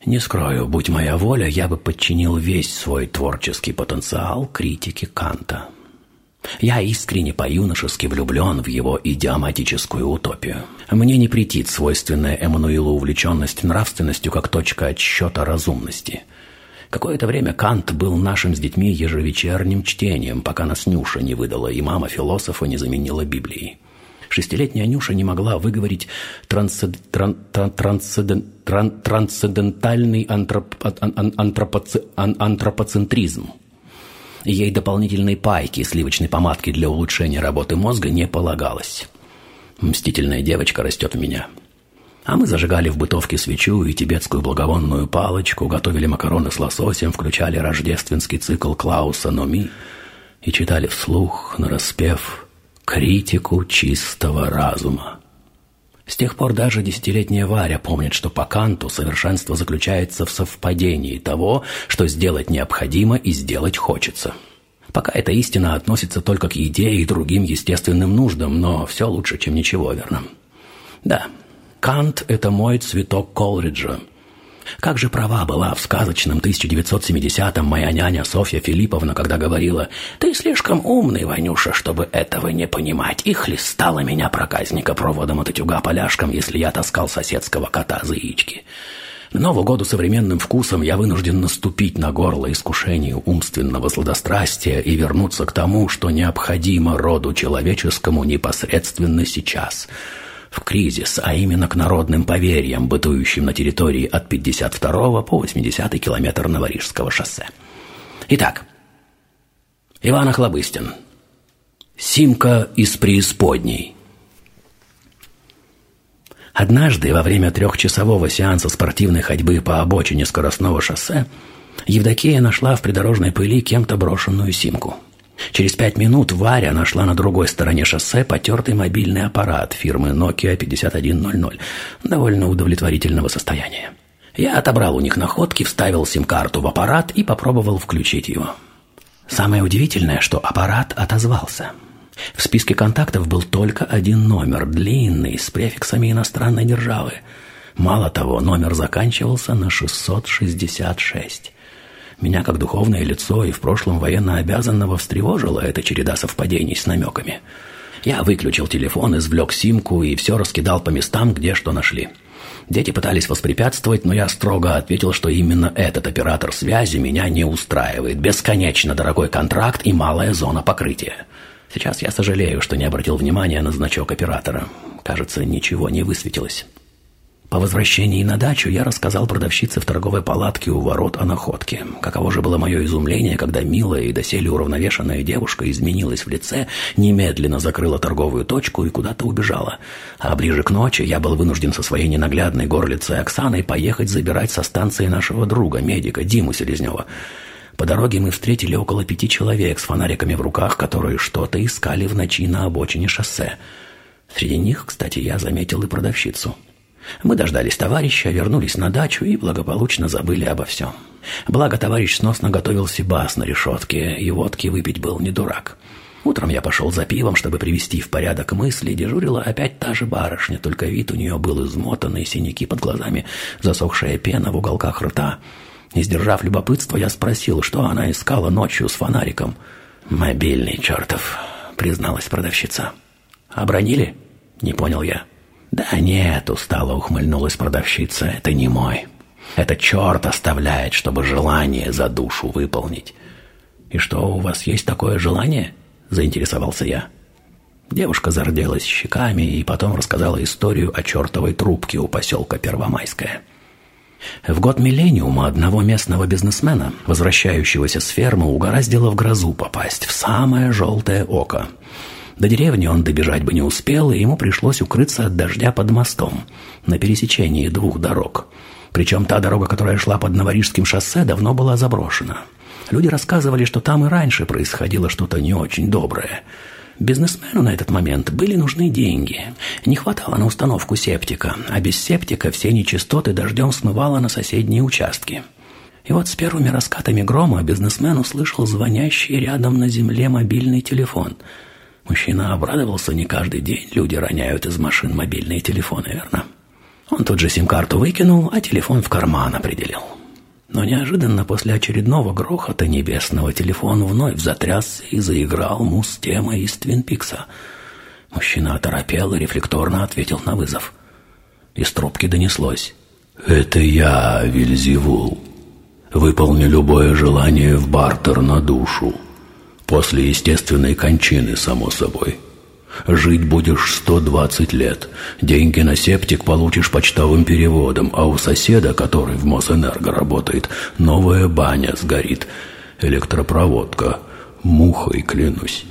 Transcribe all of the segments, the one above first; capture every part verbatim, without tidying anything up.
Не скрою, будь моя воля, я бы подчинил весь свой творческий потенциал критике Канта. Я искренне по-юношески влюблен в его идиоматическую утопию. Мне не претит свойственная Эммануилу увлеченность нравственностью как точка отсчета разумности. Какое-то время Кант был нашим с детьми ежевечерним чтением, пока нас Нюша не выдала и мама философа не заменила Библией. Шестилетняя Нюша не могла выговорить трансцед... тран... тран... трансцеден... тран... трансцендентальный антроп... антропоц... антропоцентризм. Ей дополнительной пайки и сливочной помадки для улучшения работы мозга не полагалось. Мстительная девочка растет в меня. А мы зажигали в бытовке свечу и тибетскую благовонную палочку, готовили макароны с лососем, включали рождественский цикл Клауса Номи и читали вслух, нараспев, критику чистого разума. С тех пор даже десятилетняя Варя помнит, что по Канту совершенство заключается в совпадении того, что сделать необходимо и сделать хочется. Пока эта истина относится только к еде и другим естественным нуждам, но все лучше, чем ничего, верно? Да, Кант – это мой цветок Колриджа. Как же права была в сказочном тысяча девятьсот семидесятом моя няня Софья Филипповна, когда говорила: «Ты слишком умный, Ванюша, чтобы этого не понимать», и хлестала меня проказника проводом от утюга поляшком, если я таскал соседского кота за яички. К Новому году современным вкусом я вынужден наступить на горло искушению умственного сладострастия и вернуться к тому, что необходимо роду человеческому непосредственно сейчас – в кризис, а именно к народным поверьям, бытующим на территории от пятьдесят второго по восьмидесятый километр Новорижского шоссе. Итак, Иван Охлобыстин. Симка из преисподней. Однажды, во время трехчасового сеанса спортивной ходьбы по обочине скоростного шоссе, Евдокия нашла в придорожной пыли кем-то брошенную Симку. Через пять минут Варя нашла на другой стороне шоссе потертый мобильный аппарат фирмы Nokia пятьдесят один ноль ноль, довольно удовлетворительного состояния. Я отобрал у них находки, вставил сим-карту в аппарат и попробовал включить его. Самое удивительное, что аппарат отозвался. В списке контактов был только один номер, длинный, с префиксами иностранной державы. Мало того, номер заканчивался на шестьсот шестьдесят шесть. Меня, как духовное лицо и в прошлом военнообязанного, встревожила эта череда совпадений с намеками. Я выключил телефон, извлек симку и все раскидал по местам, где что нашли. Дети пытались воспрепятствовать, но я строго ответил, что именно этот оператор связи меня не устраивает. Бесконечно дорогой контракт и малая зона покрытия. Сейчас я сожалею, что не обратил внимания на значок оператора. Кажется, ничего не высветилось. По возвращении на дачу я рассказал продавщице в торговой палатке у ворот о находке. Каково же было мое изумление, когда милая и доселе уравновешенная девушка изменилась в лице, немедленно закрыла торговую точку и куда-то убежала. А ближе к ночи я был вынужден со своей ненаглядной горлицей Оксаной поехать забирать со станции нашего друга, медика Диму Селезнева. По дороге мы встретили около пяти человек с фонариками в руках, которые что-то искали в ночи на обочине шоссе. Среди них, кстати, я заметил и продавщицу. Мы дождались товарища, вернулись на дачу и благополучно забыли обо всем. Благо, товарищ сносно готовил сибас на решетке, и водки выпить был не дурак. Утром я пошел за пивом, чтобы привести в порядок мысли. Дежурила опять та же барышня, только вид у нее был измотанный, синяки под глазами, засохшая пена в уголках рта. Не сдержав любопытства, я спросил, что она искала ночью с фонариком. «Мобильный чертов», — призналась продавщица. «Обронили?» — не понял я. «Да нет», — устало ухмыльнулась продавщица, — «это не мой. Это черт оставляет, чтобы желание за душу выполнить». «И что, у вас есть такое желание?» — заинтересовался я. Девушка зарделась щеками и потом рассказала историю о чертовой трубке у поселка Первомайское. В год миллениума одного местного бизнесмена, возвращающегося с фермы, угораздило в грозу попасть в самое желтое око. До деревни он добежать бы не успел, и ему пришлось укрыться от дождя под мостом на пересечении двух дорог. Причем та дорога, которая шла под Новорижским шоссе, давно была заброшена. Люди рассказывали, что там и раньше происходило что-то не очень доброе. Бизнесмену на этот момент были нужны деньги. Не хватало на установку септика, а без септика все нечистоты дождем смывало на соседние участки. И вот с первыми раскатами грома бизнесмен услышал звонящий рядом на земле мобильный телефон. Мужчина обрадовался, не каждый день люди роняют из машин мобильные телефоны, верно? Он тут же сим-карту выкинул, а телефон в карман определил. Но неожиданно после очередного грохота небесного телефон вновь затрясся и заиграл муз-тема из Твин Пикса. Мужчина оторопел и рефлекторно ответил на вызов. Из трубки донеслось: «Это я, Вельзевул. Выполни любое желание в бартер на душу. После естественной кончины, само собой. Жить будешь сто двадцать лет. Деньги на септик получишь почтовым переводом, а у соседа, который в Мосэнерго работает, новая баня сгорит. Электропроводка. Мухой клянусь».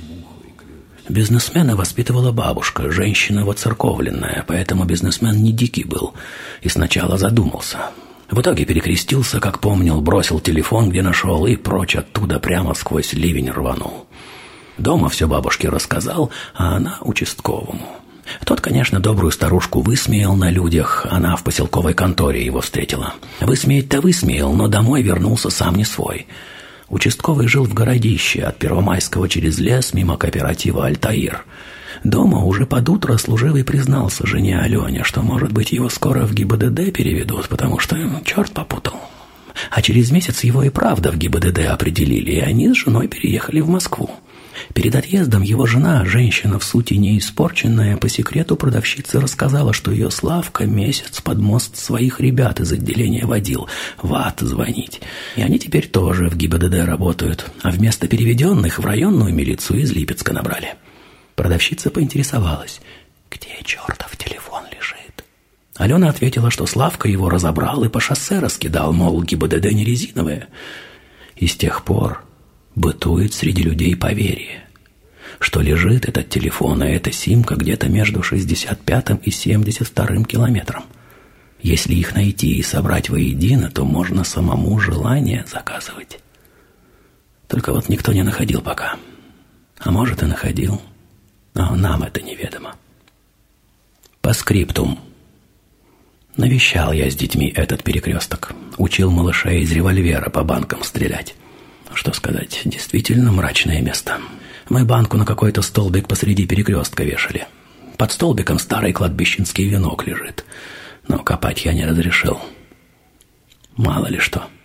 Бизнесмена воспитывала бабушка, женщина воцерковленная, поэтому бизнесмен не дикий был и сначала задумался. В итоге перекрестился, как помнил, бросил телефон, где нашел, и прочь оттуда прямо сквозь ливень рванул. Дома все бабушке рассказал, а она участковому. Тот, конечно, добрую старушку высмеял на людях, она в поселковой конторе его встретила. Высмеять-то высмеял, но домой вернулся сам не свой. Участковый жил в городище, от Первомайского через лес, мимо кооператива «Альтаир». Дома уже под утро служивый признался жене Алене, что, может быть, его скоро в ГИБДД переведут, потому что черт попутал. А через месяц его и правда в ГИБДД определили, и они с женой переехали в Москву. Перед отъездом его жена, женщина в сути не испорченная, по секрету продавщице рассказала, что ее Славка месяц под мост своих ребят из отделения водил в ад звонить. И они теперь тоже в ГИБДД работают, а вместо переведенных в районную милицию из Липецка набрали. Продавщица поинтересовалась, где чертов телефон лежит. Алена ответила, что Славка его разобрал и по шоссе раскидал, мол, ГИБДД не резиновые. И с тех пор бытует среди людей поверье, что лежит этот телефон, а эта симка где-то между шестьдесят пятым и семьдесят вторым километром. Если их найти и собрать воедино, то можно самому желание заказывать. Только вот никто не находил пока. А может и находил, но нам это неведомо. По скриптум. Навещал я с детьми этот перекресток. Учил малышей из револьвера по банкам стрелять. Что сказать, действительно мрачное место. Мы банку на какой-то столбик посреди перекрестка вешали. Под столбиком старый кладбищенский венок лежит. Но копать я не разрешил. Мало ли что.